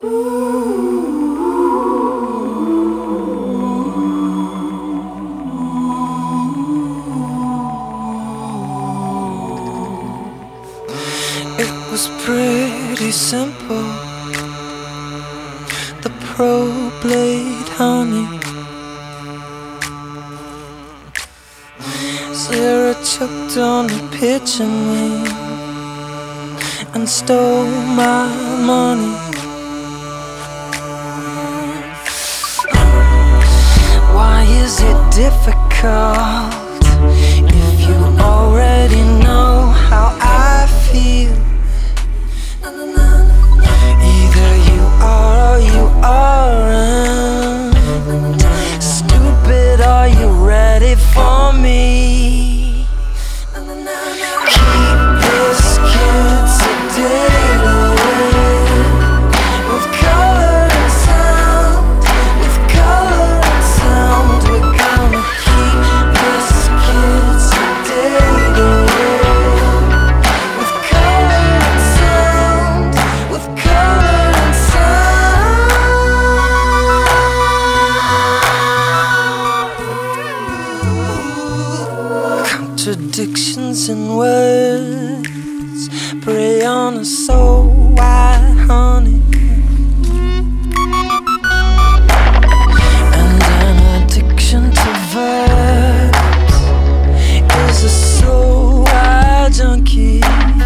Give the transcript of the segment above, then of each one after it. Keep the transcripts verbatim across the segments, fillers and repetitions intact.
It was pretty simple. The pro played honey. Sarah choked on the pitching wing and stole my money. Why is it difficult if you already know how I feel? Either you are or you aren't. Stupid, are you ready for me? Keep this kid sedated with color and sound, with color and sound. We're gonna keep this kid sedated with color and sound, with color and sound. Contradictions in words prey on a soul white honey, and an addiction to verbs is a soul white junkie.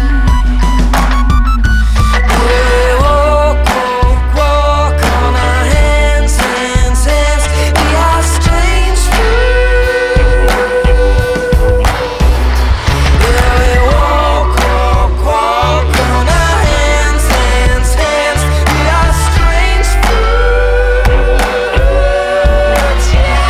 We walk, walk, walk on our hands, hands, hands. We are strange fruit. Yeah, we walk, walk, walk on our hands, hands, hands. We are strange fruit. Yeah.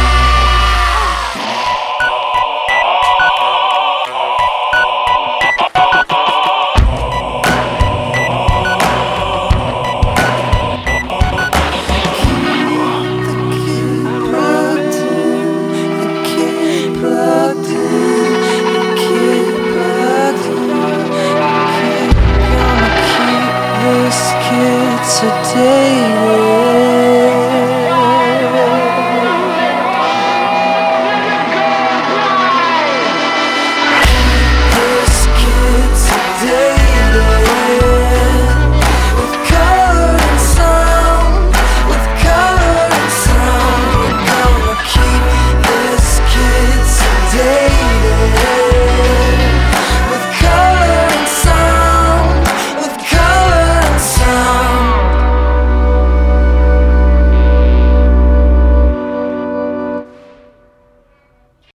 This kid sedated